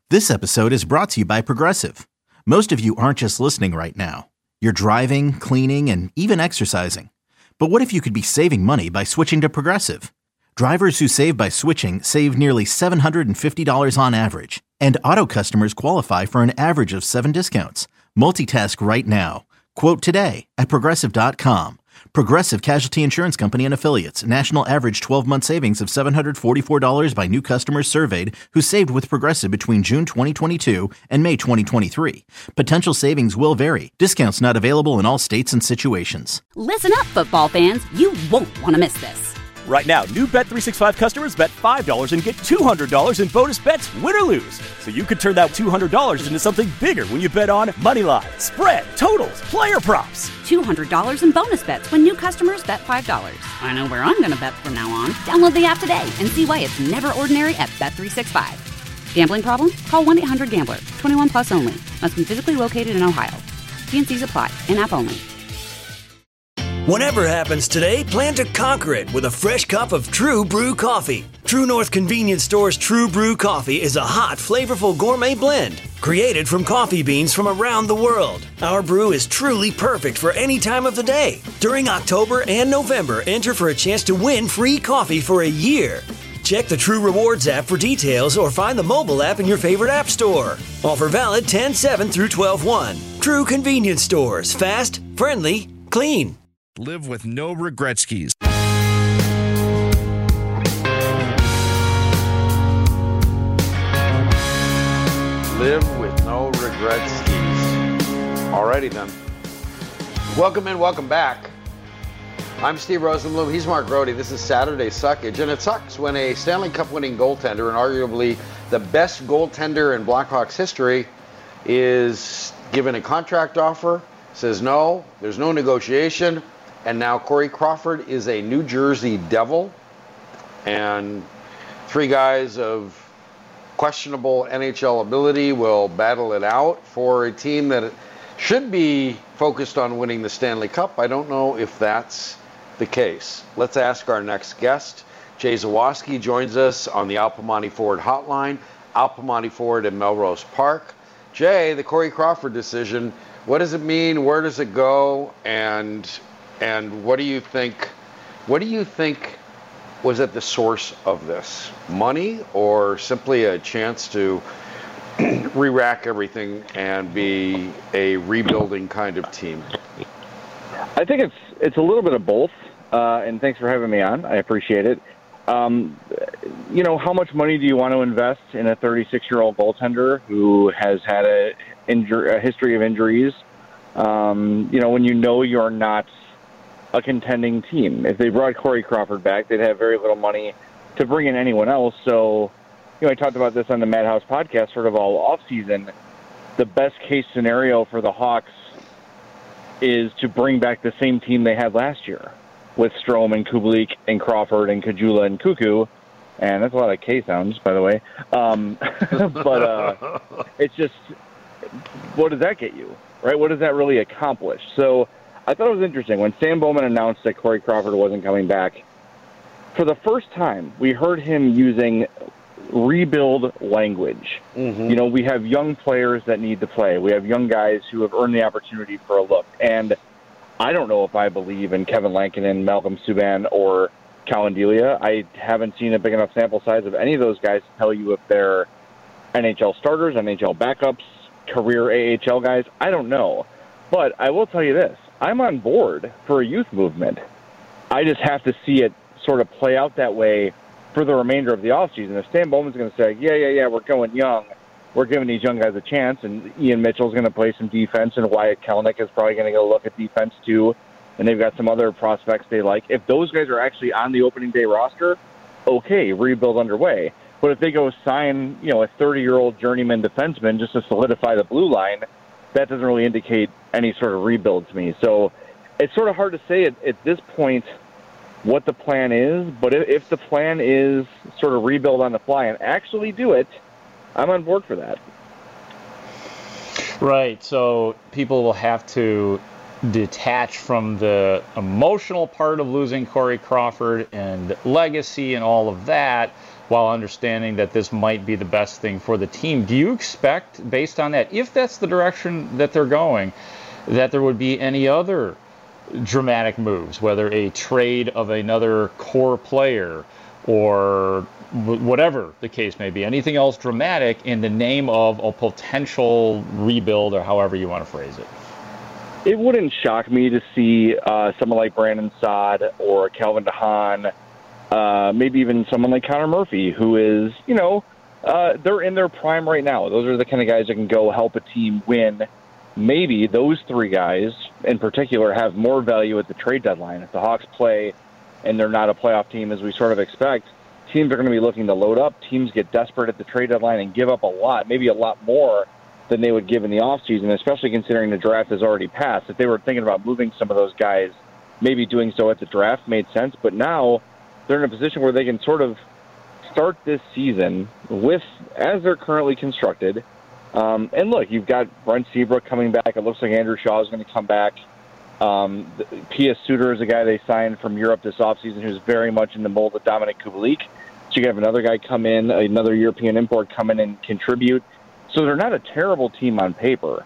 This episode is brought to you by Progressive. Most of you aren't just listening right now. You're driving, cleaning, and even exercising. But what if you could be saving money by switching to Progressive? Drivers who save by switching save nearly $750 on average. And auto customers qualify for an average of 7 discounts. Multitask right now. Quote today at Progressive.com. Progressive Casualty Insurance Company and Affiliates. National average 12-month savings of $744 by new customers surveyed who saved with Progressive between June 2022 and May 2023. Potential savings will vary. Discounts not available in all states and situations. Listen up, football fans. You won't want to miss this. Right now, new Bet365 customers bet $5 and get $200 in bonus bets, win or lose. So you could turn that $200 into something bigger when you bet on money line, spread, totals, player props. $200 in bonus bets when new customers bet $5. I know where I'm going to bet from now on. Download the app today and see why it's never ordinary at Bet365. Gambling problem? Call 1-800-GAMBLER. 21 plus only. Must be physically located in Ohio. T&Cs apply. In-app only. Whatever happens today, plan to conquer it with a fresh cup of True Brew coffee. True North Convenience Store's True Brew coffee is a hot, flavorful gourmet blend created from coffee beans from around the world. Our brew is truly perfect for any time of the day. During October and November, enter for a chance to win free coffee for a year. Check the True Rewards app for details or find the mobile app in your favorite app store. Offer valid 10/7 through 12/1. True Convenience Stores. Fast, friendly, clean. Live with no regret skis. Live with no regret skis. Alrighty then. Welcome in, welcome back. I'm Steve Rosenblum. He's Mark Grody. This is Saturday Suckage, and it sucks when a Stanley Cup winning goaltender and arguably the best goaltender in Blackhawks history is given a contract offer, says no, there's no negotiation. And now Corey Crawford is a New Jersey Devil, and 3 guys of questionable NHL ability will battle it out for a team that should be focused on winning the Stanley Cup. I don't know if that's the case. Let's ask our next guest. Jay Zawaski joins us on the Al Piemonte Ford hotline, Al Piemonte Ford in Melrose Park. Jay, the Corey Crawford decision, what does it mean? Where does it go? And what do you think? What do you think was at the source of this? Money, or simply a chance to re-rack everything and be a rebuilding kind of team? I think it's a little bit of both. And thanks for having me on. I appreciate it. You know, how much money do you want to invest in a 36-year-old goaltender who has had a history of injuries? You know, when you know you're not a contending team. If they brought Corey Crawford back, they'd have very little money to bring in anyone else. So, you know, I talked about this on the Madhouse podcast sort of all offseason. The best case scenario for the Hawks is to bring back the same team they had last year with Strome and Kubalik and Crawford and Kajula and Cuckoo. And that's a lot of K sounds, by the way. But it's just, what does that get you, right? What does that really accomplish? So I thought it was interesting when Sam Bowman announced that Corey Crawford wasn't coming back. For the first time, we heard him using rebuild language. Mm-hmm. You know, we have young players that need to play. We have young guys who have earned the opportunity for a look. And I don't know if I believe in Kevin Lankinen, Malcolm Subban, or Colin Delia. I haven't seen a big enough sample size of any of those guys to tell you if they're NHL starters, NHL backups, career AHL guys. I don't know. But I will tell you this. I'm on board for a youth movement. I just have to see it sort of play out that way for the remainder of the offseason. If Stan Bowman's going to say, yeah, we're going young, we're giving these young guys a chance, and Ian Mitchell's going to play some defense, and Wyatt Kelenic is probably going to go look at defense too, and they've got some other prospects they like. If those guys are actually on the opening day roster, okay, rebuild underway. But if they go sign, you know, a 30-year-old journeyman defenseman just to solidify the blue line, that doesn't really indicate any sort of rebuild to me. So it's sort of hard to say at this point what the plan is, but if the plan is sort of rebuild on the fly and actually do it, I'm on board for that. Right, so people will have to detach from the emotional part of losing Corey Crawford and legacy and all of that, while understanding that this might be the best thing for the team. Do you expect, based on that, if that's the direction that they're going, that there would be any other dramatic moves, whether a trade of another core player or whatever the case may be, anything else dramatic in the name of a potential rebuild, or however you want to phrase it? It wouldn't shock me to see someone like Brandon Saad or Calvin DeHaan, maybe even someone like Connor Murphy, who is, they're in their prime right now. Those are the kind of guys that can go help a team win. Maybe those three guys in particular have more value at the trade deadline. If the Hawks play and they're not a playoff team as we sort of expect, teams are going to be looking to load up. Teams get desperate at the trade deadline and give up a lot, maybe a lot more than they would give in the offseason, especially considering the draft has already passed. If they were thinking about moving some of those guys, maybe doing so at the draft made sense. But now they're in a position where they can sort of start this season with, as they're currently constructed. And look, you've got Brent Seabrook coming back. It looks like Andrew Shaw is going to come back. P.S. Suter is a guy they signed from Europe this offseason who's very much in the mold of Dominic Kubalik. So you can have another guy come in, another European import come in and contribute. So they're not a terrible team on paper.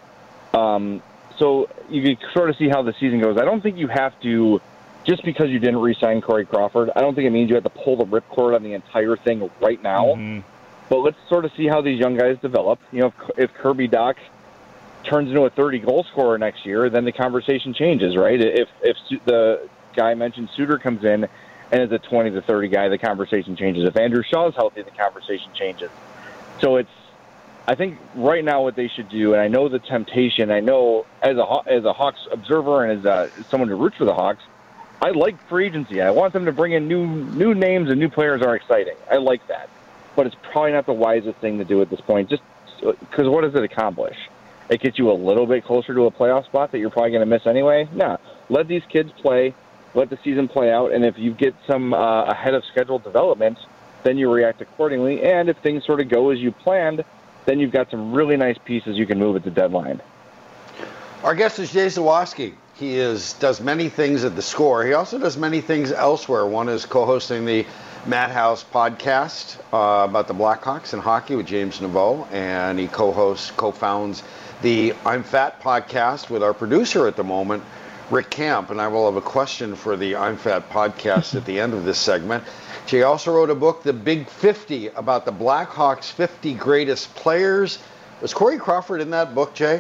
So you can sort of see how the season goes. I don't think you have to, just because you didn't re-sign Corey Crawford, I don't think it means you have to pull the ripcord on the entire thing right now. Mm-hmm. But let's sort of see how these young guys develop. If Kirby Doc turns into a 30-goal scorer next year, then the conversation changes, right? If the guy I mentioned, Suter, comes in and is a 20 to 30 guy, the conversation changes. If Andrew Shaw is healthy, the conversation changes. So I think right now what they should do, and I know the temptation, I know as a Hawks observer and as someone who roots for the Hawks, I like free agency. I want them to bring in new names, and new players are exciting. I like that. But it's probably not the wisest thing to do at this point, just because what does it accomplish? It gets you a little bit closer to a playoff spot that you're probably going to miss anyway? No. Let these kids play. Let the season play out. And if you get some ahead of schedule development, then you react accordingly. And if things sort of go as you planned, then you've got some really nice pieces you can move at the deadline. Our guest is Jay Zawaski. He does many things at The Score. He also does many things elsewhere. One is co-hosting the Madhouse podcast about the Blackhawks and hockey with James Naveau, and he co-founds the I'm Fat podcast with our producer at the moment, Rick Camp, and I will have a question for the I'm Fat podcast at the end of this segment. Jay also wrote a book, The Big 50, about the Blackhawks' 50 greatest players. Was Corey Crawford in that book, Jay?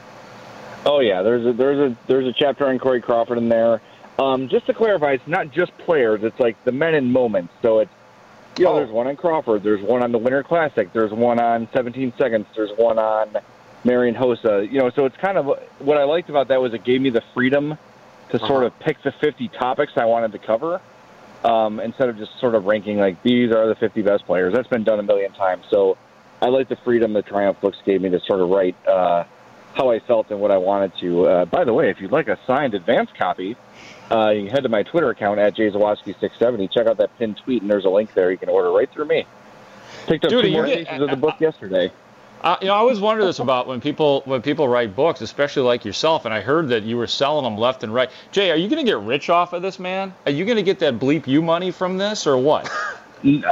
Oh yeah, there's a chapter on Corey Crawford in there. Just to clarify, it's not just players; it's like the men in moments. So it's there's one on Crawford, there's one on the Winter Classic, there's one on 17 Seconds, there's one on Marian Hossa. So it's kind of what I liked about that was it gave me the freedom to sort of pick the 50 topics I wanted to cover, instead of just sort of ranking like these are the 50 best players. That's been done a million times. So I like the freedom the Triumph books gave me to sort of write how I felt and what I wanted to. By the way, if you'd like a signed advance copy, you can head to my Twitter account at JZawaski670. Check out that pinned tweet, and there's a link there. You can order right through me. Picked up 2 more cases of the book yesterday. I always wonder this about when people write books, especially like yourself, and I heard that you were selling them left and right. Jay, are you going to get rich off of this, man? Are you going to get that bleep you money from this, or what? No.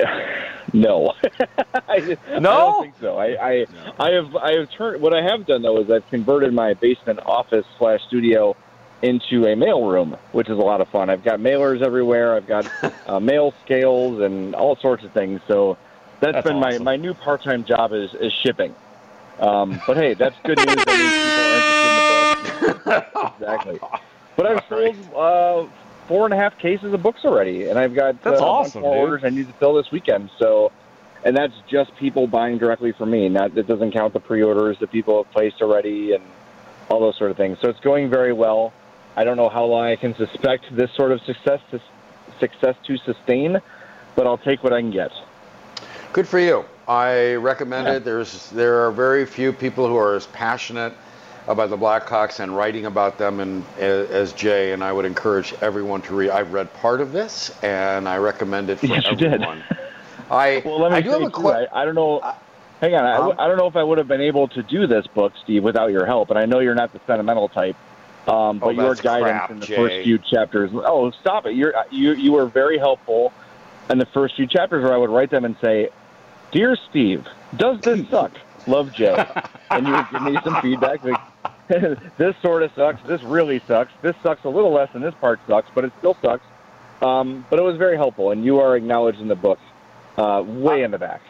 No? I don't think so. I have turned. What I have done though is I've converted my basement office / studio into a mail room, which is a lot of fun. I've got mailers everywhere. I've got mail scales and all sorts of things. So that's been awesome. My new part-time job is shipping. But hey, that's good news. That means people are interested in the book. Exactly. But I've sold 4.5 cases of books already, and I've got that's awesome, more orders I need to fill this weekend. So, and that's just people buying directly from me. That doesn't count the pre-orders that people have placed already and all those sort of things. So it's going very well. I don't know how long I can suspect this sort of success to sustain, but I'll take what I can get. Good for you. I recommend it. There are very few people who are as passionate about the Blackhawks and writing about them as Jay, and I would encourage everyone to read. I've read part of this, and I recommend it for everyone. I do have a question. I don't know. Hang on. I don't know if I would have been able to do this book, Steve, without your help, and I know you're not the sentimental type. But your guidance in the first few chapters. Oh, stop it! You were very helpful. And the first few chapters where I would write them and say, "Dear Steve, does this suck? Love, Jay." And you would give me some feedback like, this sort of sucks, this really sucks, this sucks a little less than this part sucks, but it still sucks. But it was very helpful, and you are acknowledged in the book way in the back.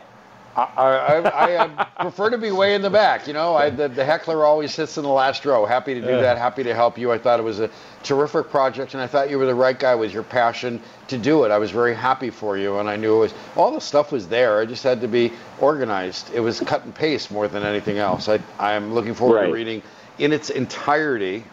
I prefer to be way in the back. You know, the heckler always sits in the last row. Happy to do that. Happy to help you. I thought it was a terrific project, and I thought you were the right guy with your passion to do it. I was very happy for you, and I knew it was all the stuff was there. I just had to be organized. It was cut and paste more than anything else. I'm looking forward to reading in its entirety.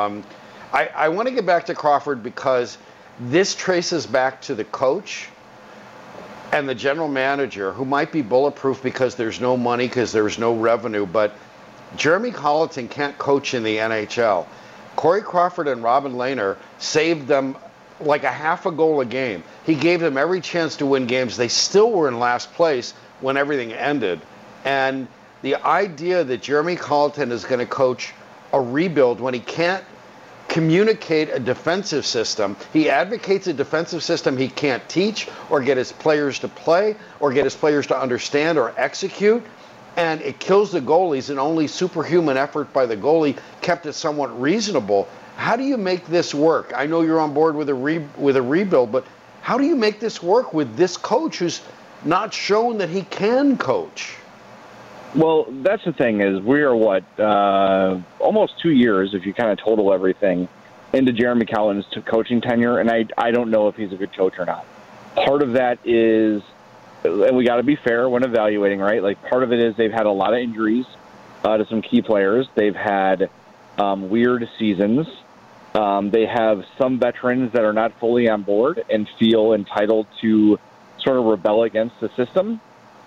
I want to get back to Crawford because this traces back to the coach and the general manager, who might be bulletproof because there's no money, because there's no revenue, but Jeremy Colleton can't coach in the NHL. Corey Crawford and Robin Lehner saved them like a half a goal a game. He gave them every chance to win games. They still were in last place when everything ended. And the idea that Jeremy Colleton is going to coach a rebuild when he can't communicate a defensive system. He advocates a defensive system he can't teach or get his players to play or get his players to understand or execute, and it kills the goalies, and only superhuman effort by the goalie kept it somewhat reasonable. How do you make this work? I know you're on board with a rebuild, but how do you make this work with this coach who's not shown that he can coach? Well, that's the thing is we are, almost 2 years, if you kind of total everything, into Jeremy Colleton's coaching tenure, and I don't know if he's a good coach or not. Part of that is, and we got to be fair when evaluating, right? Like, part of it is they've had a lot of injuries to some key players. They've had weird seasons. They have some veterans that are not fully on board and feel entitled to sort of rebel against the system.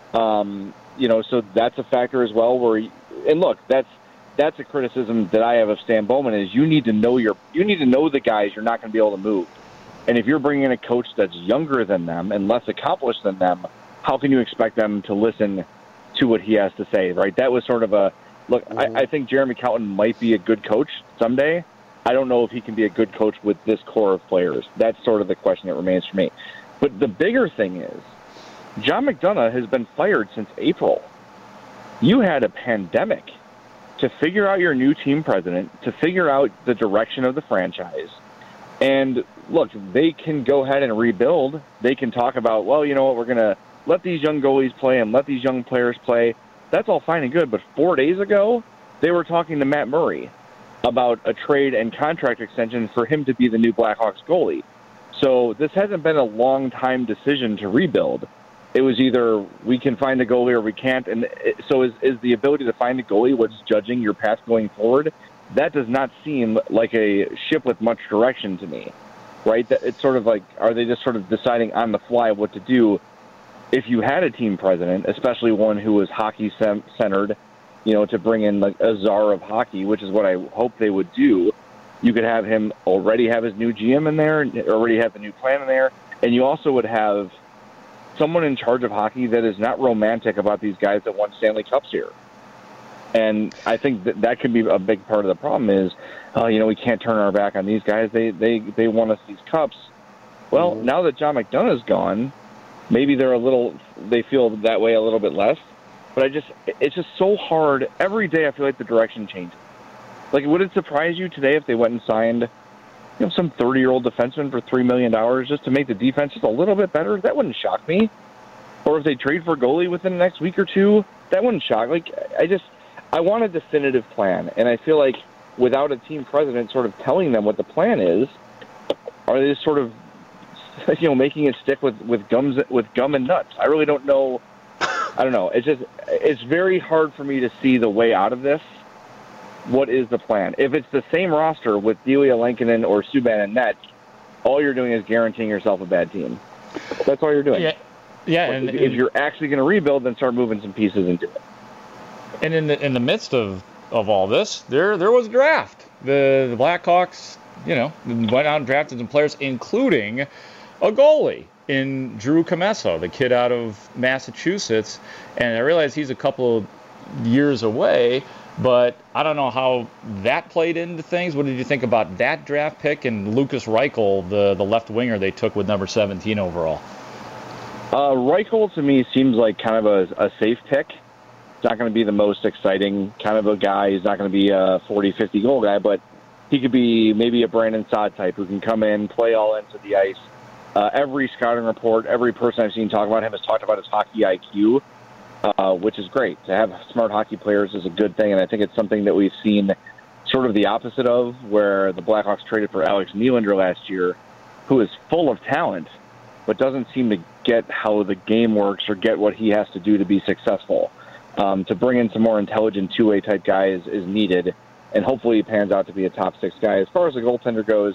So that's a factor as well. And look, that's a criticism that I have of Stan Bowman is you need to know the guys you're not going to be able to move. And if you're bringing in a coach that's younger than them and less accomplished than them, how can you expect them to listen to what he has to say, right? That was sort of a look. I think Jeremy Colleton might be a good coach someday. I don't know if he can be a good coach with this core of players. That's sort of the question that remains for me. But the bigger thing is, John McDonough has been fired since April. You had a pandemic to figure out your new team president, to figure out the direction of the franchise. And look, they can go ahead and rebuild. They can talk about, well, you know what, we're going to let these young goalies play and let these young players play. That's all fine and good. But 4 days ago, they were talking to Matt Murray about a trade and contract extension for him to be the new Blackhawks goalie. So this hasn't been a long-time decision to rebuild. It was either we can find a goalie or we can't. And so is the ability to find a goalie what's judging your path going forward? That does not seem like a ship with much direction to me, right? It's sort of like, are they just sort of deciding on the fly what to do? If you had a team president, especially one who was hockey-centered, to bring in like a czar of hockey, which is what I hope they would do, you could have him already have his new GM in there, already have the new plan in there, and you also would have someone in charge of hockey that is not romantic about these guys that won Stanley Cups here. And I think that could be a big part of the problem is, we can't turn our back on these guys. They won us these cups. Well, now that John McDonough's gone, maybe they feel that way a little bit less. But it's just so hard. Every day I feel like the direction changes. Like, would it surprise you today if they went and signed some 30-year-old defenseman for $3 million just to make the defense just a little bit better? That wouldn't shock me. Or if they trade for a goalie within the next week or two, that wouldn't shock. Like, I want a definitive plan. And I feel like without a team president sort of telling them what the plan is, are they just sort of, making it stick with gum and nuts? I really don't know. I don't know. It's very hard for me to see the way out of this. What is the plan? If it's the same roster with Delia Lankinen or Subban and net, all you're doing is guaranteeing yourself a bad team. That's all you're doing. Yeah. And if you're actually going to rebuild, then start moving some pieces into it. And in the midst of all this, there was a draft. The Blackhawks, went out and drafted some players, including a goalie in Drew Commesso, the kid out of Massachusetts. And I realize he's a couple of years away, but I don't know how that played into things. What did you think about that draft pick and Lucas Reichel, the left winger they took with number 17 overall? Reichel, to me, seems like kind of a safe pick. He's not going to be the most exciting kind of a guy. He's not going to be a 40, 50 goal guy, but he could be maybe a Brandon Saad type who can come in, play all into the ice. Every scouting report, every person I've seen talk about him has talked about his hockey IQ, which is great. To have smart hockey players is a good thing, and I think it's something that we've seen sort of the opposite of, where the Blackhawks traded for Alex Nylander last year, who is full of talent, but doesn't seem to get how the game works or get what he has to do to be successful. To bring in some more intelligent two-way type guys is needed, and hopefully he pans out to be a top 6 guy. As far as the goaltender goes,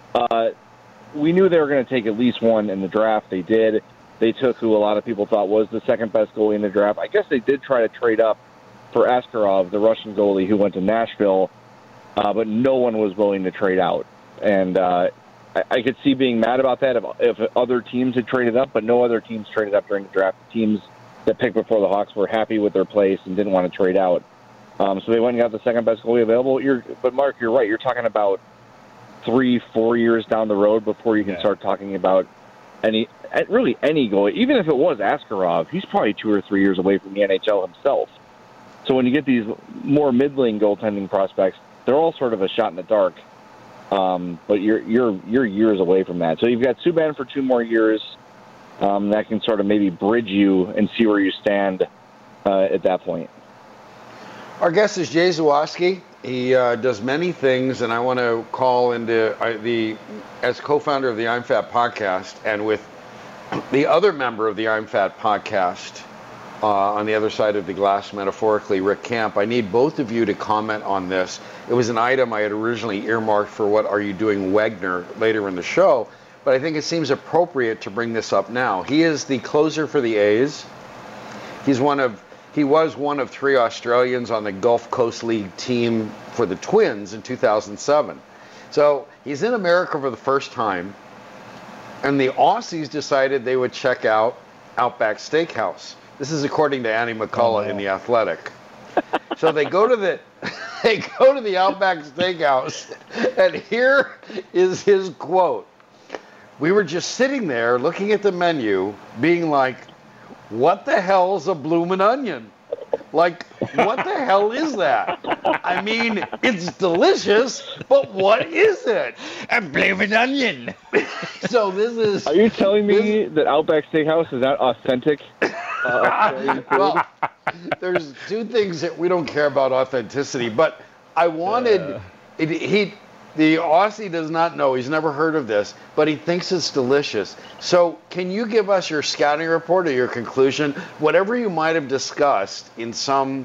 we knew they were going to take at least one in the draft. They did. They took who a lot of people thought was the second best goalie in the draft. I guess they did try to trade up for Askarov, the Russian goalie who went to Nashville, but no one was willing to trade out. And I could see being mad about that if other teams had traded up, but no other teams traded up during the draft. The teams that picked before the Hawks were happy with their place and didn't want to trade out. So they went and got the second best goalie available. But Mark, you're right. You're talking about 3-4 years down the road before you can start talking about any goalie. Even if it was Askarov, he's probably 2 or 3 years away from the NHL himself. So when you get these more middling goaltending prospects, they're all sort of a shot in the dark. But you're years away from that. So you've got Subban for 2 more years. That can sort of maybe bridge you and see where you stand at that point. Our guest is Jay Zawaski. He does many things, and I want to call into as co-founder of the I'm Fat podcast, and with the other member of the I'm Fat podcast on the other side of the glass, metaphorically, Rick Camp. I need both of you to comment on this. It was an item I had originally earmarked for What Are You Doing, Wagner, later in the show, but I think it seems appropriate to bring this up now. He is the closer for the A's. He was one of 3 Australians on the Gulf Coast League team for the Twins in 2007. So he's in America for the first time, and the Aussies decided they would check out Outback Steakhouse. This is according to Annie McCullough in The Athletic. So they go to the Outback Steakhouse, and here is his quote. We were just sitting there looking at the menu, being like, what the hell's a bloomin' onion? Like, what the hell is that? I mean, it's delicious, but what is it? A bloomin' onion. So this is... Are you telling me that Outback Steakhouse is not authentic? Well, there's 2 things that we don't care about authenticity, but I wanted... The Aussie does not know. He's never heard of this, but he thinks it's delicious. So can you give us your scouting report or your conclusion, whatever you might have discussed in some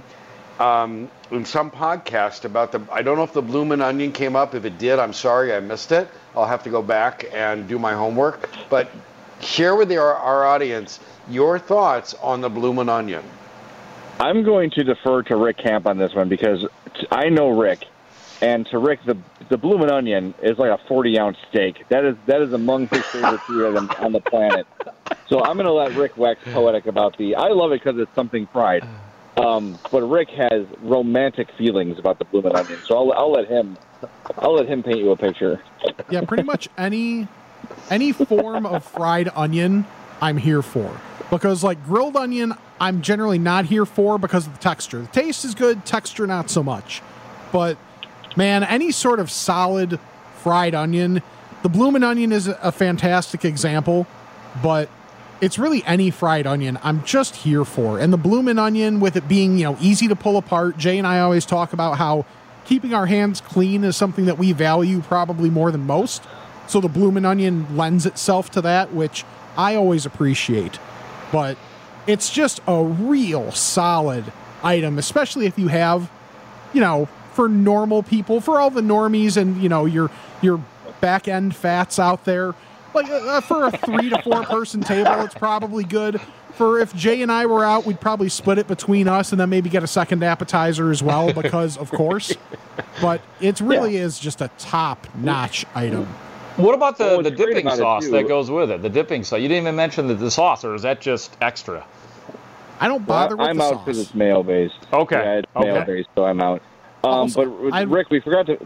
podcast about I don't know if the bloomin' onion came up. If it did, I'm sorry, I missed it. I'll have to go back and do my homework. But share with our audience your thoughts on the bloomin' onion. I'm going to defer to Rick Camp on this one because I know Rick. And to Rick, the bloomin' onion is like a 40-ounce steak. That is among his favorite food on the planet. So I'm going to let Rick wax poetic about I love it because it's something fried. But Rick has romantic feelings about the bloomin' onion. So I'll let him paint you a picture. Yeah, pretty much any form of fried onion, I'm here for. Because like grilled onion, I'm generally not here for because of the texture. The taste is good, texture not so much. But man, any sort of solid fried onion, the bloomin' onion is a fantastic example, but it's really any fried onion I'm just here for. And the bloomin' onion, with it being, easy to pull apart, Jay and I always talk about how keeping our hands clean is something that we value probably more than most. So the bloomin' onion lends itself to that, which I always appreciate. But it's just a real solid item, especially if you have, for normal people, for all the normies and, your back end fats out there, like for a 3 to 4 person table, it's probably good. For if Jay and I were out, we'd probably split it between us and then maybe get a second appetizer as well, because of course, but it really is just a top notch item. What about the dipping sauce that goes with it? The dipping sauce. You didn't even mention the sauce, or is that just extra? I don't bother with I'm the sauce. out because it's mayo based. Okay. Yeah, it's mayo based, so I'm out. Also, but Rick, we forgot to.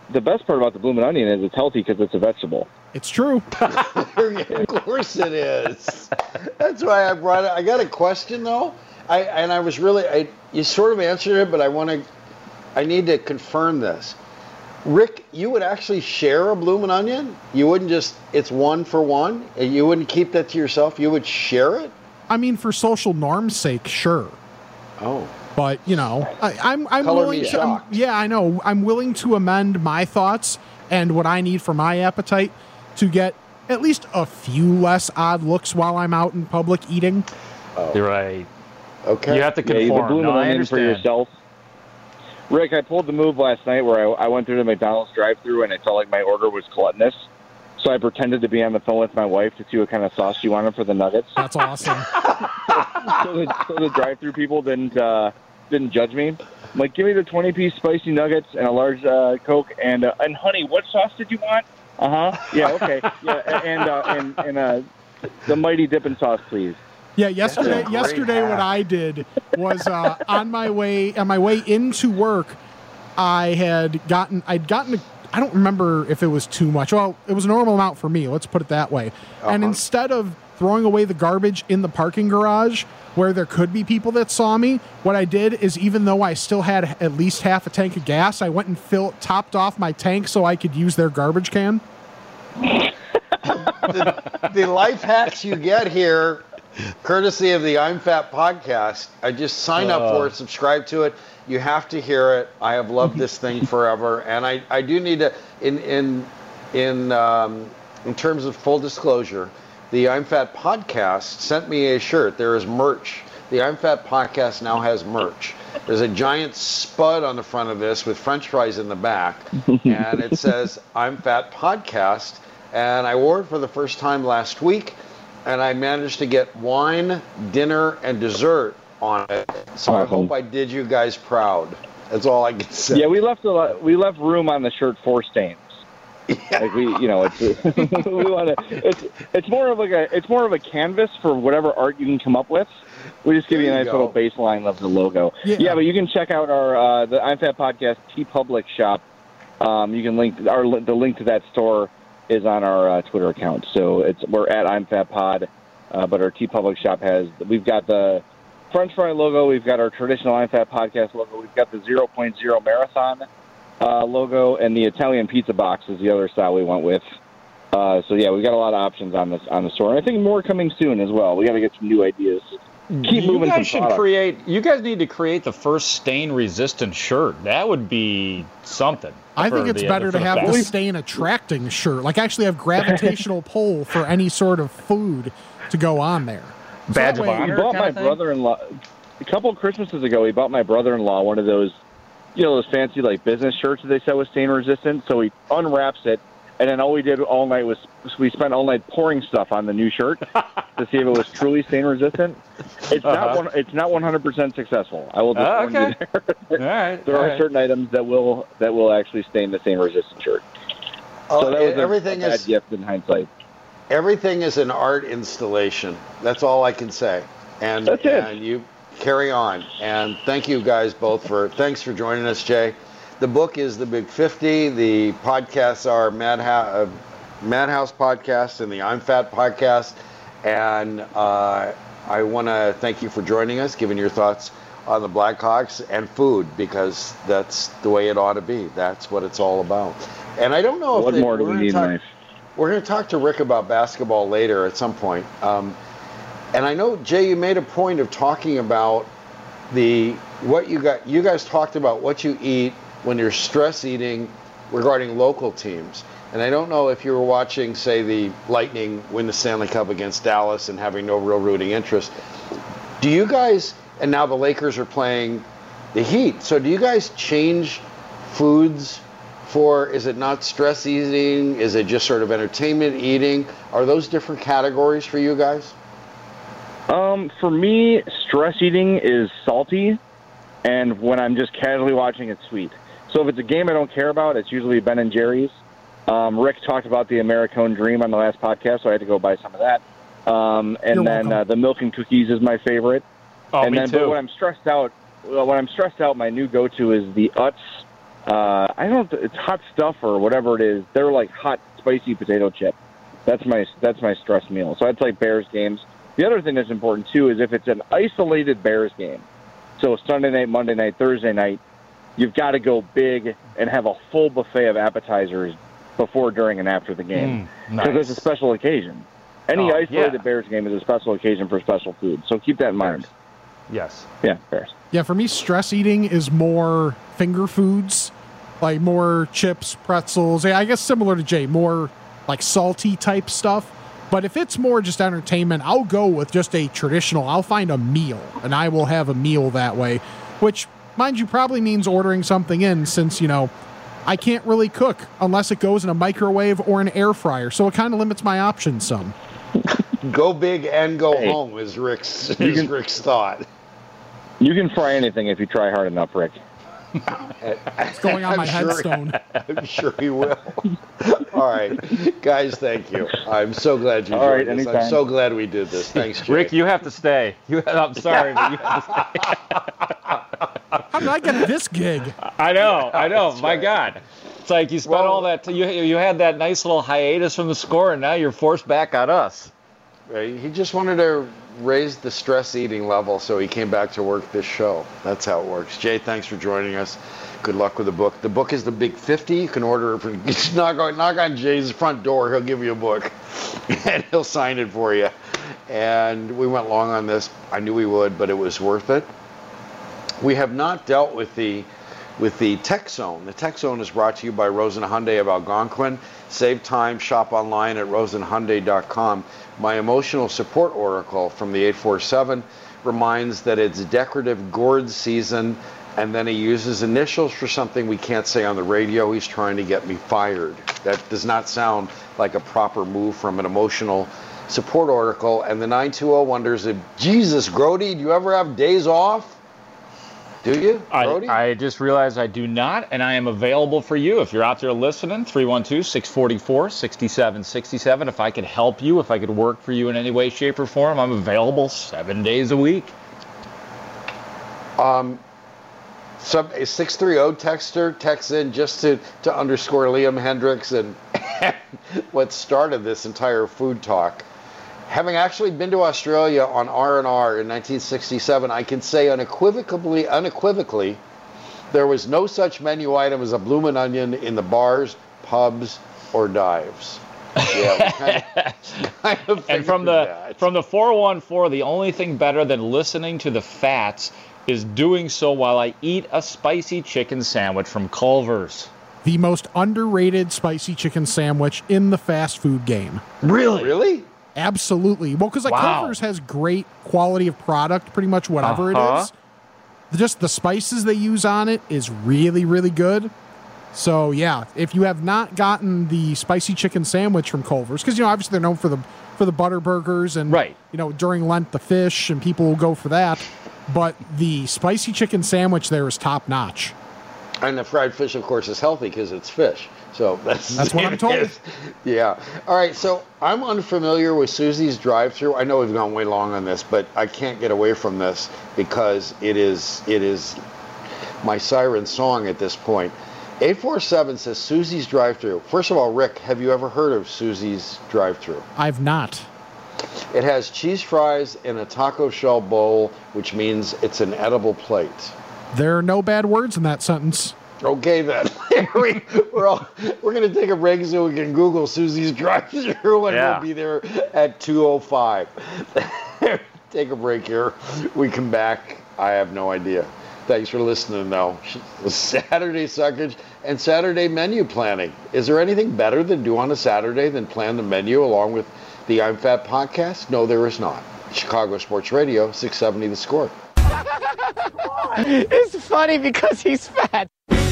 the best part about the Bloomin' Onion is it's healthy because it's a vegetable. It's true. Of course it is. That's why I brought it. I got a question though. You sort of answered it, but I need to confirm this. Rick, you would actually share a Bloomin' Onion? You wouldn't just, it's one for one? You wouldn't keep that to yourself? You would share it? I mean, for social norm's sake, sure. Oh. But, I'm willing to, I know. I'm willing to amend my thoughts and what I need for my appetite to get at least a few less odd looks while I'm out in public eating. Oh. You're right. Okay. You have to conform. No, I understand. For yourself. Rick, I pulled the move last night where I went through the McDonald's drive-thru and I felt like my order was gluttonous. So I pretended to be on the phone with my wife to see what kind of sauce she wanted for the nuggets. That's awesome. so the drive-thru people didn't judge me. I'm like, give me the 20-piece spicy nuggets and a large Coke and honey, what sauce did you want? Yeah, okay. Yeah, and the mighty dipping sauce, please. Yeah, yesterday what I did was on my way into work, I'd gotten I don't remember if it was too much. Well, it was a normal amount for me, let's put it that way. And instead of throwing away the garbage in the parking garage where there could be people that saw me, what I did is, even though I still had at least half a tank of gas, I went and topped off my tank so I could use their garbage can. The life hacks you get here, courtesy of the I'm Fat podcast. I just sign up for it, subscribe to it. You have to hear it. I have loved this thing forever, and I do need to. In terms of full disclosure, the I'm Fat podcast sent me a shirt. There is merch. The I'm Fat podcast now has merch. There's a giant spud on the front of this with French fries in the back, and it says I'm Fat podcast. And I wore it for the first time last week, and I managed to get wine, dinner, and dessert on it. So I hope I did you guys proud. That's all I can say. Yeah, we left room on the shirt for stains. Yeah. Like it's more of a canvas for whatever art you can come up with. We just give you a nice little baseline of the logo. Yeah, but you can check out our the I'm Fat Podcast TeePublic shop. You can the link to that store is on our Twitter account. So we're at I'm Fat Pod, but our TeePublic shop we've got the French fry logo, we've got our traditional I'm Fat Podcast logo, we've got the 0.0 Marathon logo, and the Italian pizza box is the other style we went with. So yeah, we've got a lot of options on the store, and I think more coming soon as well. We got to get some new ideas. Keep moving. You guys need to create the first stain-resistant shirt. That would be something. I think it's better to have the stain-attracting shirt. Like, actually have gravitational pull for any sort of food to go on there. Badge of honor. Bought my brother-in-law a couple of Christmases ago. He bought my brother-in-law one of those, those fancy like business shirts that they sell with stain-resistant. So he unwraps it. And then all we did all night was we spent all night pouring stuff on the new shirt to see if it was truly stain resistant. It's not 100% successful. I will just warn you there. All right. There are certain items that will actually stain the stain resistant shirt. So that was a bad gift in hindsight. Everything is an art installation. That's all I can say. And that's it. And you carry on. And thank you guys both thanks for joining us, Jay. The book is The Big 50. The podcasts are Madhouse Podcast and the I'm Fat Podcast. And I want to thank you for joining us, giving your thoughts on the Blackhawks and food, because that's the way it ought to be. That's what it's all about. And I don't know if what more do we need in life? We're going to talk to Rick about basketball later at some point. And I know, Jay, you made a point of talking about what you got. You guys talked about what you eat when you're stress eating regarding local teams. And I don't know if you were watching, say, the Lightning win the Stanley Cup against Dallas and having no real rooting interest. Do you guys, and now the Lakers are playing the Heat, so do you guys change foods for, is it not stress eating? Is it just sort of entertainment eating? Are those different categories for you guys? For me, stress eating is salty, and when I'm just casually watching, it's sweet. So if it's a game I don't care about, it's usually Ben & Jerry's. Rick talked about the Americone Dream on the last podcast, so I had to go buy some of that. And then the milk and cookies is my favorite. Oh, and me then, too. But when I'm stressed out, my new go-to is the Utz It's Hot Stuff or whatever it is. They're like hot, spicy potato chip. That's my stress meal. So that's like Bears games. The other thing that's important, too, is if it's an isolated Bears game, so Sunday night, Monday night, Thursday night, you've got to go big and have a full buffet of appetizers before, during, and after the game. Because it's a special occasion. Any isolated Bears game is a special occasion for special food. So keep that in mind. Yes. Yeah, Bears. Yeah, for me, stress eating is more finger foods, like more chips, pretzels. Yeah, I guess similar to Jay, more like salty type stuff. But if it's more just entertainment, I'll go with just a traditional. I'll find a meal, and I will have a meal that way, which, mind you, probably means ordering something in since, I can't really cook unless it goes in a microwave or an air fryer. So it kind of limits my options some. Go big and go home is Rick's thought. You can fry anything if you try hard enough, Rick. It's going on my headstone. I'm sure he will. All right. Guys, thank you. I'm so glad you joined us. Anytime. I'm so glad we did this. Thanks, Jay. Rick, you have to stay. I'm sorry, but you have to stay. How did I get this gig? I know. My God. It's like you spent all that, you had that nice little hiatus from the score, and now you're forced back on us. He just wanted to raise the stress eating level, so he came back to work this show. That's how it works. Jay, thanks for joining us. Good luck with the book. The book is The Big 50. You can order it. Knock on Jay's front door. He'll give you a book, and he'll sign it for you. And we went long on this. I knew we would, but it was worth it. We have not dealt with the Tech Zone. The Tech Zone is brought to you by Rosen Hyundai of Algonquin. Save time, shop online at rosenhyundai.com. My emotional support oracle from the 847 reminds that it's decorative gourd season, and then he uses initials for something we can't say on the radio. He's trying to get me fired. That does not sound like a proper move from an emotional support oracle. And the 920 wonders if, Jesus, Grody, do you ever have days off? Do you, Brody? I just realized I do not, and I am available for you. If you're out there listening, 312-644-6767. If I could help you, if I could work for you in any way, shape, or form, I'm available 7 days a week. A 630 texter texts in just to underscore Liam Hendricks and what started this entire food talk. Having actually been to Australia on R&R in 1967, I can say unequivocally, there was no such menu item as a bloomin' onion in the bars, pubs, or dives. Yeah, kind of and from the 414, the only thing better than listening to the Fats is doing so while I eat a spicy chicken sandwich from Culver's. The most underrated spicy chicken sandwich in the fast food game. Really? Absolutely. Well, because Culver's has great quality of product, pretty much whatever it is. Just the spices they use on it is really, really good. So, yeah, if you have not gotten the spicy chicken sandwich from Culver's, because, obviously they're known for the butter burgers and, during Lent, the fish, and people will go for that. But the spicy chicken sandwich there is top notch. And the fried fish, of course, is healthy because it's fish. So that's what I'm told. Yeah. All right. So I'm unfamiliar with Susie's drive-thru. I know we've gone way long on this, but I can't get away from this because it is my siren song at this point. 847 says Susie's drive-thru. First of all, Rick, have you ever heard of Susie's drive-thru? I've not. It has cheese fries in a taco shell bowl, which means it's an edible plate. There are no bad words in that sentence. Okay, then. We're going to take a break so we can Google Susie's drive-thru, and we'll be there at 2:05. Take a break here. We come back. I have no idea. Thanks for listening, though. Saturday Suckage and Saturday menu planning. Is there anything better to do on a Saturday than plan the menu along with the I'm Fat podcast? No, there is not. Chicago Sports Radio, 670 The Score. It's funny because he's fat.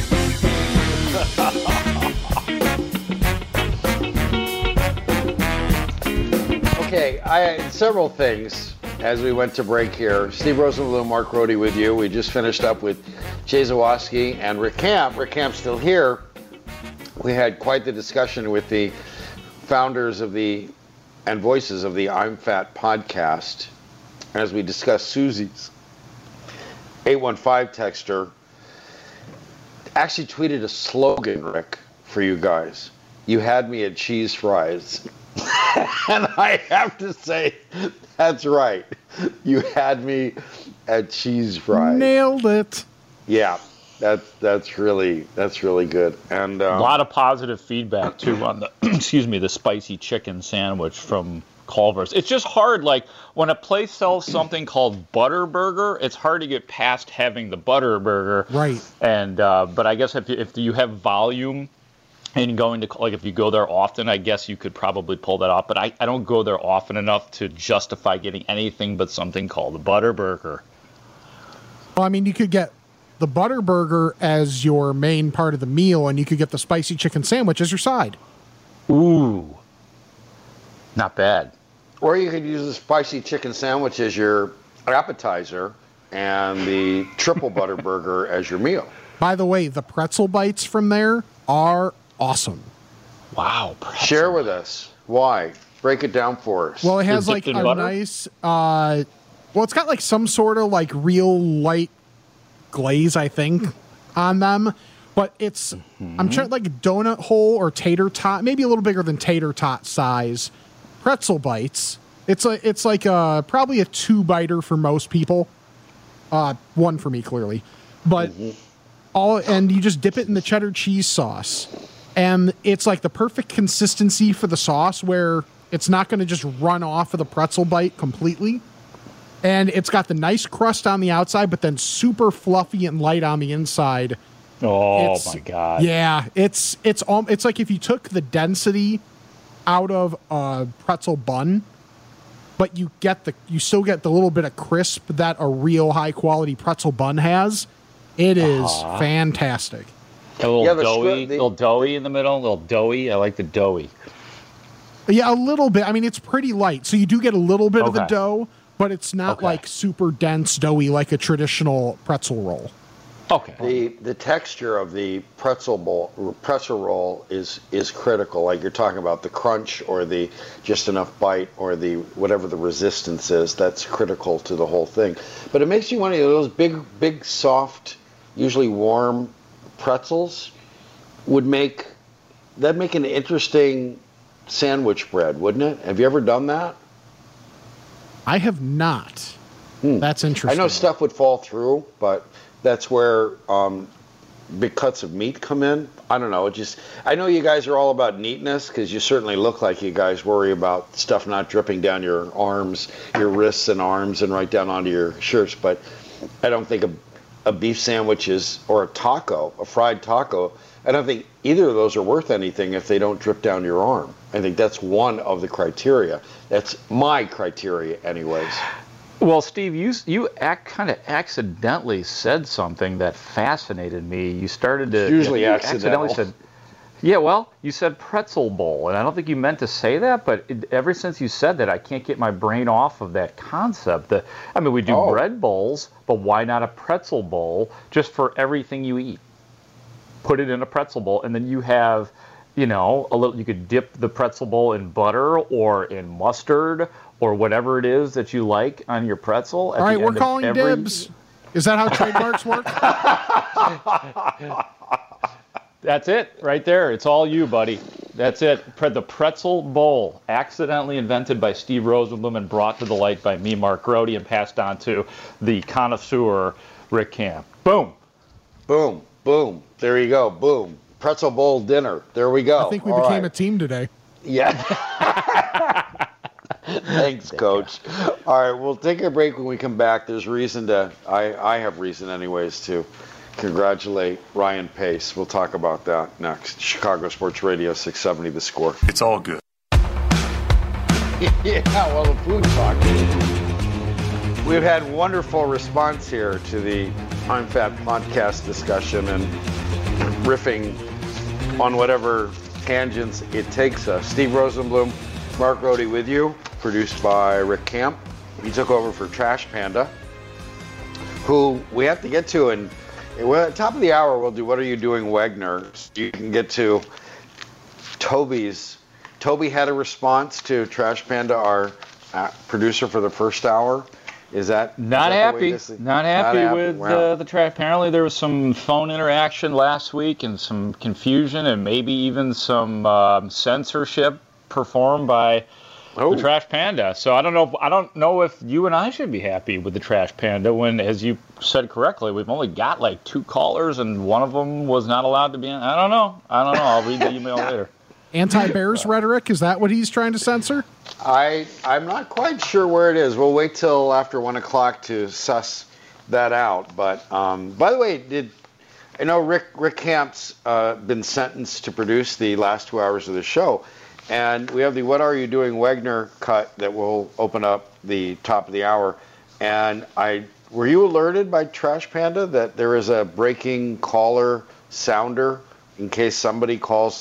Okay, I had several things as we went to break here. Steve Rosenbloom, Mark Rohde with you. We just finished up with Jay Zawaski and Rick Camp. Rick Camp's still here. We had quite the discussion with the founders of and voices of the I'm Fat podcast as we discussed Susie's. 815 texter actually tweeted a slogan, Rick, for you guys. You had me at cheese fries. And I have to say, that's right. You had me at cheese fries. Nailed it. Yeah, that's really good. And a lot of positive feedback too on the the spicy chicken sandwich from Culver's. It's just hard, like when a place sells something called Butter Burger, it's hard to get past having the Butter Burger. Right. And but I guess if you have volume and going to, like, if you go there often, I guess you could probably pull that off. But I don't go there often enough to justify getting anything but something called the Butter Burger. Well, I mean, you could get the Butter Burger as your main part of the meal, and you could get the spicy chicken sandwich as your side. Ooh. Not bad. Or you could use the spicy chicken sandwich as your appetizer and the triple Butter Burger as your meal. By the way, the pretzel bites from there are awesome. Wow. Share with us. Why? Break it down for us. Well, it has like a nice, well, it's got like some sort of like real light glaze, I think, on them. But it's, I'm trying like a donut hole or tater tot, maybe a little bigger than tater tot size pretzel bites. It's like probably a 2-biter for most people. One for me, clearly. But and you just dip it in the cheddar cheese sauce. And it's like the perfect consistency for the sauce where it's not going to just run off of the pretzel bite completely. And it's got the nice crust on the outside, but then super fluffy and light on the inside. Oh, my God. Yeah, it's like if you took the density out of a pretzel bun, but you still get the little bit of crisp that a real high quality pretzel bun has. It is fantastic. A little doughy in the middle, a little doughy. I like the doughy. Yeah, a little bit. I mean, it's pretty light, so you do get a little bit of the dough, but it's not like super dense doughy like a traditional pretzel roll. Okay. The texture of the pretzel roll is critical. Like you're talking about the crunch or the just enough bite or the whatever the resistance is. That's critical to the whole thing. But it makes you want those big, soft, usually warm pretzels would make an interesting sandwich bread, wouldn't it? Have you ever done that? I have not. That's interesting. I know stuff would fall through, but that's where big cuts of meat come in. I don't know. I know you guys are all about neatness because you certainly look like you guys worry about stuff not dripping down your arms, your wrists and arms, and right down onto your shirts. But I don't think a beef sandwich or a fried taco, I don't think either of those are worth anything if they don't drip down your arm. I think that's one of the criteria. That's my criteria anyways. Well, Steve, you kind of accidentally said something that fascinated me. You started to... Usually accidentally said... Yeah, well, you said pretzel bowl, and I don't think you meant to say that, but ever since you said that, I can't get my brain off of that concept. We do bread bowls, but why not a pretzel bowl just for everything you eat? Put it in a pretzel bowl, and then you have, you could dip the pretzel bowl in butter or in mustard or whatever it is that you like on your pretzel. All right, we're calling dibs. Is that how trademarks work? That's it right there. It's all you, buddy. That's it. The pretzel bowl, accidentally invented by Steve Rosenblum and brought to the light by me, Mark Grody, and passed on to the connoisseur, Rick Camp. Boom. Boom. Boom. There you go. Boom. Pretzel bowl dinner. There we go. I think we became a team today. Yeah. Thanks, Coach. All right, we'll take a break. When we come back, there's reason I have reason anyways to congratulate Ryan Pace. We'll talk about that next. Chicago Sports Radio 670 The Score. It's all good. Yeah, well, the food talk. We've had wonderful response here to the I'm Fat podcast discussion and riffing on whatever tangents it takes us. Steve Rosenblum, Mark Grody with you, produced by Rick Camp. He took over for Trash Panda, who we have to get to, and at the top of the hour we'll do What Are You Doing, Wegner? So you can get to Toby had a response to Trash Panda, our producer for the first hour, Is that not happy? Not happy with wow. the trash. Apparently, there was some phone interaction last week and some confusion and maybe even some censorship performed by the Trash Panda. So I don't know if you and I should be happy with the Trash Panda when, as you said correctly, we've only got like 2 callers and one of them was not allowed to be on. I don't know. I'll read the email later. Anti-Bears rhetoric, is that what he's trying to censor? I'm not quite sure where it is. We'll wait till after 1 o'clock to suss that out. But by the way, I know Rick Camp's been sentenced to produce the last 2 hours of the show, and we have the What Are You Doing Wegner cut that will open up the top of the hour. And were you alerted by Trash Panda that there is a breaking caller sounder in case somebody calls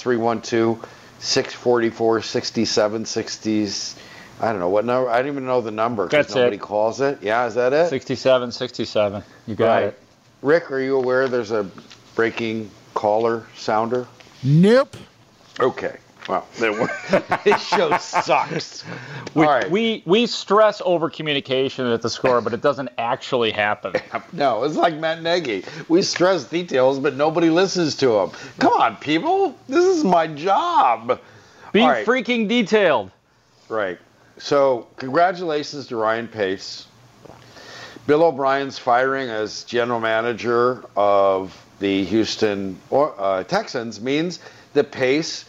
312-644-6760? I don't know what number. I don't even know the number because nobody calls it. Yeah, is that it? 6767. You got it. Rick, are you aware there's a breaking caller sounder? Nope. Okay. Well, this show sucks. All right. We stress over communication at the Score, but it doesn't actually happen. No, it's like Matt Nagy. We stress details, but nobody listens to them. Come on, people. This is my job. Be freaking detailed. Right. So, congratulations to Ryan Pace. Bill O'Brien's firing as general manager of the Houston Texans means that Pace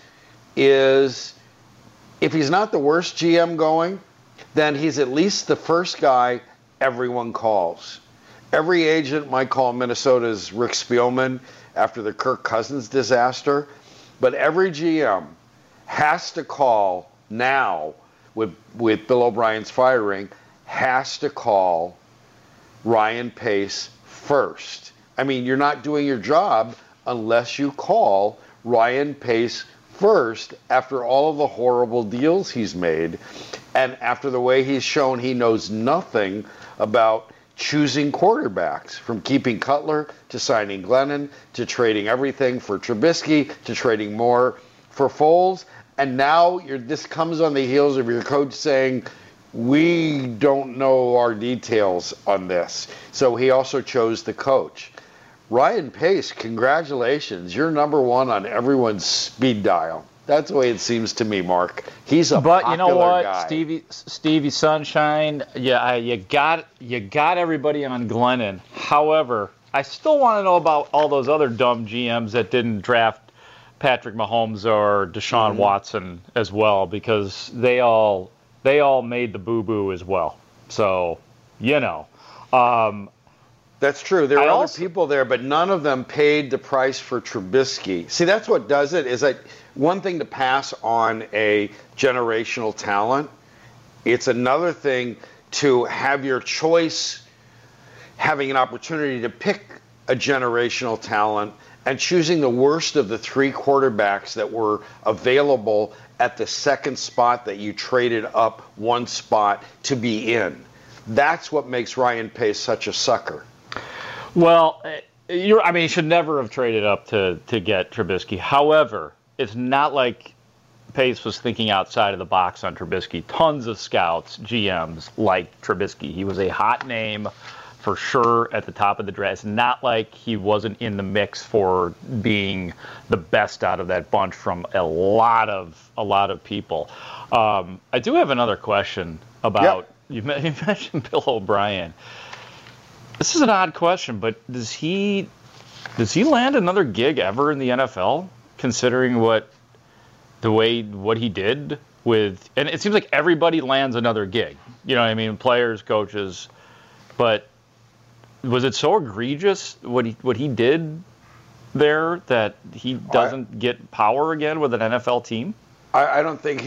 is, if he's not the worst GM going, then he's at least the first guy everyone calls. Every agent might call Minnesota's Rick Spielman after the Kirk Cousins disaster, but every GM has to call now, with Bill O'Brien's firing, has to call Ryan Pace first. I mean, you're not doing your job unless you call Ryan Pace first after all of the horrible deals he's made and after the way he's shown he knows nothing about choosing quarterbacks, from keeping Cutler to signing Glennon to trading everything for Trubisky to trading more for Foles. And now this comes on the heels of your coach saying, we don't know our details on this. So he also chose the coach. Ryan Pace, congratulations. You're number one on everyone's speed dial. That's the way it seems to me, Mark. He's a popular guy. But you know what, Stevie Sunshine, you got everybody on Glennon. However, I still want to know about all those other dumb GMs that didn't draft Patrick Mahomes or Deshaun Watson as well, because they all made the boo-boo as well. So, that's true. There were other people there, but none of them paid the price for Trubisky. See, that's what does it, is that one thing to pass on a generational talent. It's another thing to have your choice, having an opportunity to pick a generational talent and choosing the worst of the 3 quarterbacks that were available at the second spot that you traded up 1 spot to be in. That's what makes Ryan Pace such a sucker. Well, he should never have traded up to get Trubisky. However, it's not like Pace was thinking outside of the box on Trubisky. Tons of scouts, GMs, liked Trubisky. He was a hot name for sure at the top of the draft. It's not like he wasn't in the mix for being the best out of that bunch from a lot of people. I do have another question about, you mentioned Bill O'Brien. This is an odd question, but does he land another gig ever in the NFL, considering what he did with, and it seems like everybody lands another gig. You know what I mean? Players, coaches, but was it so egregious what he did there that he doesn't get power again with an NFL team? I don't think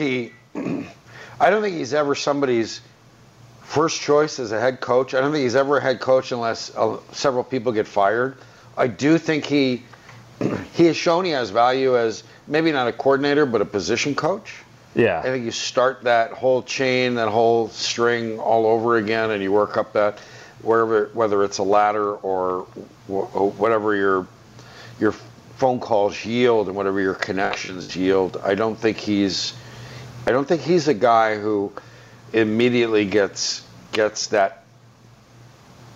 he's ever somebody's first choice as a head coach. I don't think he's ever a head coach unless several people get fired. I do think he has shown he has value as maybe not a coordinator, but a position coach. Yeah. I think you start that whole chain, that whole string all over again, and you work up that, whether it's a ladder or whatever your phone calls yield and whatever your connections yield. I don't think he's a guy who immediately gets that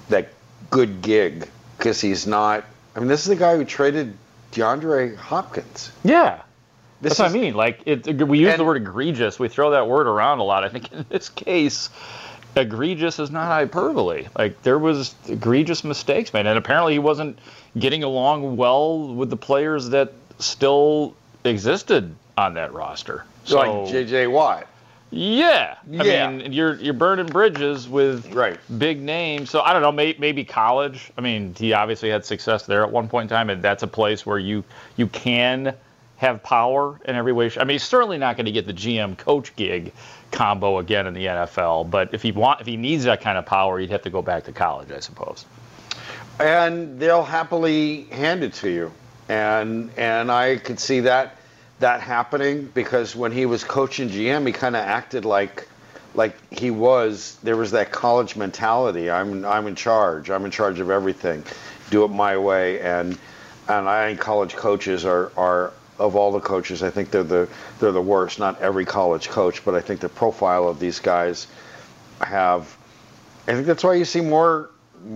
good gig because he's not. I mean, this is the guy who traded DeAndre Hopkins. Yeah. That's what I mean. We use the word egregious. We throw that word around a lot. I think in this case, egregious is not hyperbole. There was egregious mistakes made, and apparently he wasn't getting along well with the players that still existed on that roster. So, like J.J. Watt. Yeah. I mean, you're burning bridges with big names. So I don't know, maybe college. I mean, he obviously had success there at one point in time, and that's a place where you can have power in every way. I mean, he's certainly not going to get the GM coach gig combo again in the NFL, but if he needs that kind of power, he'd have to go back to college, I suppose. And they'll happily hand it to you. And I could see that happening because when he was coaching GM, he kind of acted like there was that college mentality. I'm in charge. I'm in charge of everything. Do it my way. And I think college coaches are of all the coaches, I think they're the worst. Not every college coach, but I think the profile of these guys have. I think that's why you see more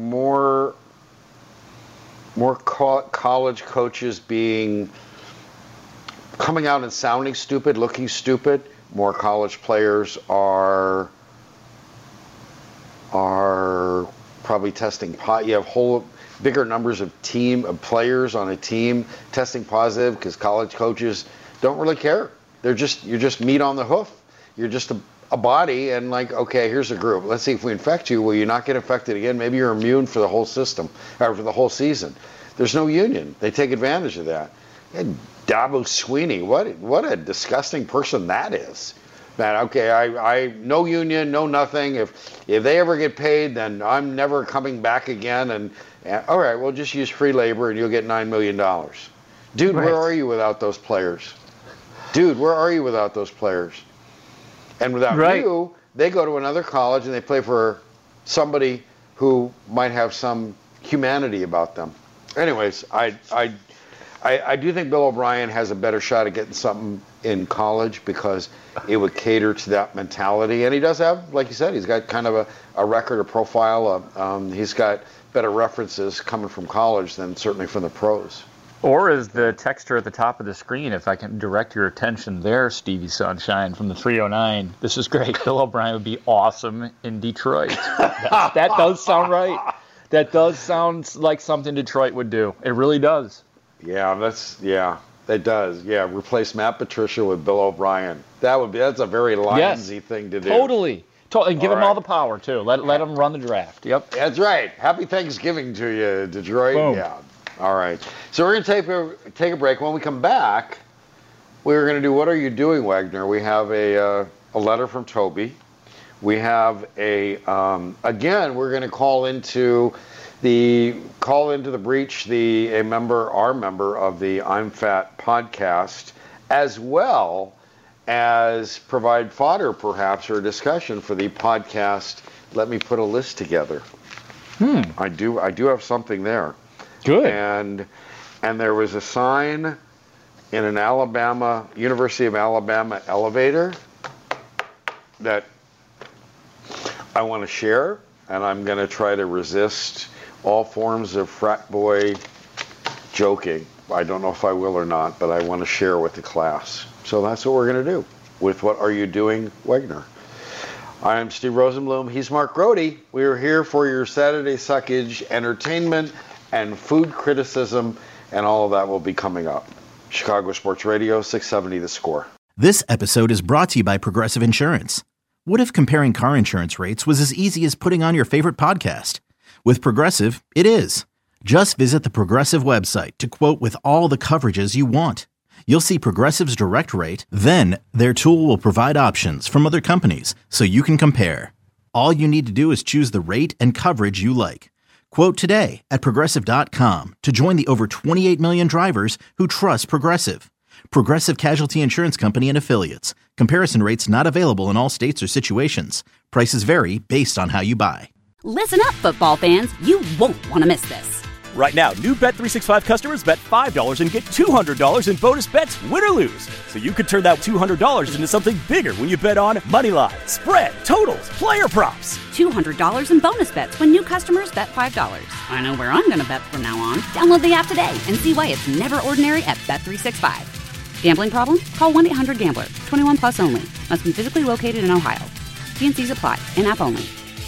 college coaches coming out and sounding stupid, looking stupid. More college players are probably testing. You have bigger numbers of players on a team testing positive because college coaches don't really care. You're just meat on the hoof. You're just a body, and okay, here's a group. Let's see if we infect you. Will you not get infected again? Maybe you're immune for the whole system or for the whole season. There's no union. They take advantage of that. And Dabo Swinney, what a disgusting person that is. Man, okay, I no union, no nothing. If they ever get paid, then I'm never coming back again. And all right, we'll just use free labor and you'll get $9 million. Dude, where are you without those players? And without you, they go to another college and they play for somebody who might have some humanity about them. Anyways, I do think Bill O'Brien has a better shot at getting something in college because it would cater to that mentality. And he does have, like you said, he's got kind of a record, a profile. He's got better references coming from college than certainly from the pros. Or as the texter at the top of the screen, if I can direct your attention there, Stevie Sunshine from the 309. This is great. Bill O'Brien would be awesome in Detroit. That does sound right. That does sound like something Detroit would do. It really does. Yeah, it does. Yeah, replace Matt Patricia with Bill O'Brien. That's a very Lionsy thing to do. Totally. And give him all the power too. Let him run the draft. Yep. That's right. Happy Thanksgiving to you, Detroit. Boom. Yeah. All right. So we're going to take a break. When we come back, we're going to do What Are You Doing, Wagner? We have a letter from Toby. We have again, we're going to call into the breach, our member of the I'm Fat podcast, as well as provide fodder perhaps or discussion for the podcast. Let me put a list together. I do have something there. Good. And there was a sign in an University of Alabama elevator that I want to share, and I'm going to try to resist all forms of frat boy joking. I don't know if I will or not, but I want to share with the class. So that's what we're going to do with What Are You Doing, Wagner? I'm Steve Rosenblum. He's Mark Grody. We are here for your Saturday Suckage entertainment and food criticism, and all of that will be coming up. Chicago Sports Radio, 670 The Score. This episode is brought to you by Progressive Insurance. What if comparing car insurance rates was as easy as putting on your favorite podcast? With Progressive, it is. Just visit the Progressive website to quote with all the coverages you want. You'll see Progressive's direct rate, then their tool will provide options from other companies so you can compare. All you need to do is choose the rate and coverage you like. Quote today at Progressive.com to join the over 28 million drivers who trust Progressive. Progressive Casualty Insurance Company and Affiliates. Comparison rates not available in all states or situations. Prices vary based on how you buy. Listen up, football fans. You won't want to miss this. Right now, new Bet365 customers bet $5 and get $200 in bonus bets, win or lose. So you could turn that $200 into something bigger when you bet on moneyline, spread, totals, player props. $200 in bonus bets when new customers bet $5. I know where I'm going to bet from now on. Download the app today and see why it's never ordinary at Bet365. Gambling problem? Call 1-800-GAMBLER. 21 plus only. Must be physically located in Ohio. T&Cs apply. In-app only.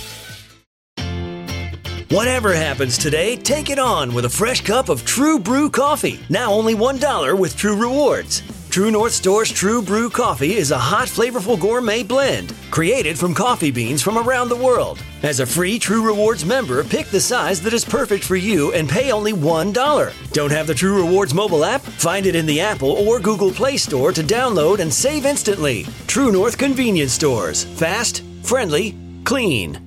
Whatever happens today, take it on with a fresh cup of True Brew coffee. Now only $1 with True Rewards. True North Store's True Brew coffee is a hot, flavorful gourmet blend created from coffee beans from around the world. As a free True Rewards member, pick the size that is perfect for you and pay only $1. Don't have the True Rewards mobile app? Find it in the Apple or Google Play Store to download and save instantly. True North Convenience Stores. Fast, friendly, clean.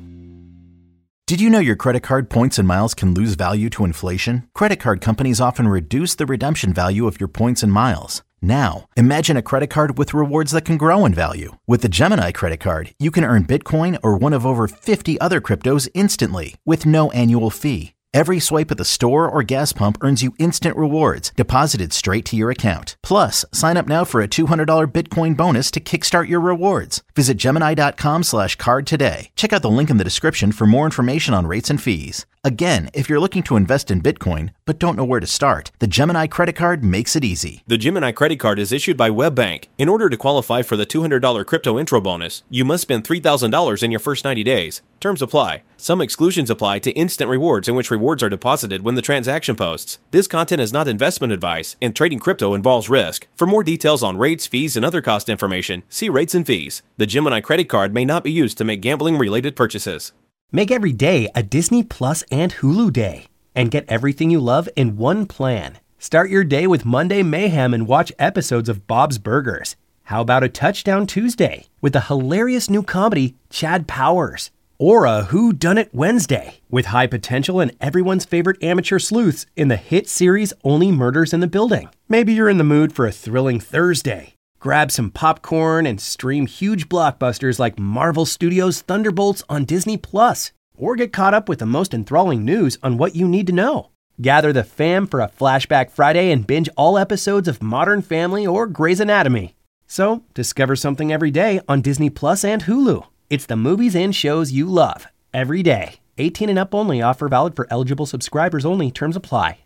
Did you know your credit card points and miles can lose value to inflation? Credit card companies often reduce the redemption value of your points and miles. Now, imagine a credit card with rewards that can grow in value. With the Gemini credit card, you can earn Bitcoin or one of over 50 other cryptos instantly with no annual fee. Every swipe at the store or gas pump earns you instant rewards deposited straight to your account. Plus, sign up now for a $200 Bitcoin bonus to kickstart your rewards. Visit Gemini.com/card today. Check out the link in the description for more information on rates and fees. Again, if you're looking to invest in Bitcoin but don't know where to start, the Gemini credit card makes it easy. The Gemini credit card is issued by WebBank. In order to qualify for the $200 crypto intro bonus, you must spend $3,000 in your first 90 days. Terms apply. Some exclusions apply to instant rewards, in which rewards are deposited when the transaction posts. This content is not investment advice, and trading crypto involves risk. For more details on rates, fees, and other cost information, see rates and fees. The Gemini credit card may not be used to make gambling-related purchases. Make every day a Disney Plus and Hulu day, and get everything you love in one plan. Start your day with Monday Mayhem and watch episodes of Bob's Burgers. How about a Touchdown Tuesday with the hilarious new comedy Chad Powers? Or a Who Done It Wednesday with high potential and everyone's favorite amateur sleuths in the hit series Only Murders in the Building. Maybe you're in the mood for a thrilling Thursday. Grab some popcorn and stream huge blockbusters like Marvel Studios' Thunderbolts on Disney+. Or get caught up with the most enthralling news on What You Need to Know. Gather the fam for a Flashback Friday and binge all episodes of Modern Family or Grey's Anatomy. So, discover something every day on Disney Plus and Hulu. It's the movies and shows you love, every day. 18 and up only. Offer valid for eligible subscribers only. Terms apply.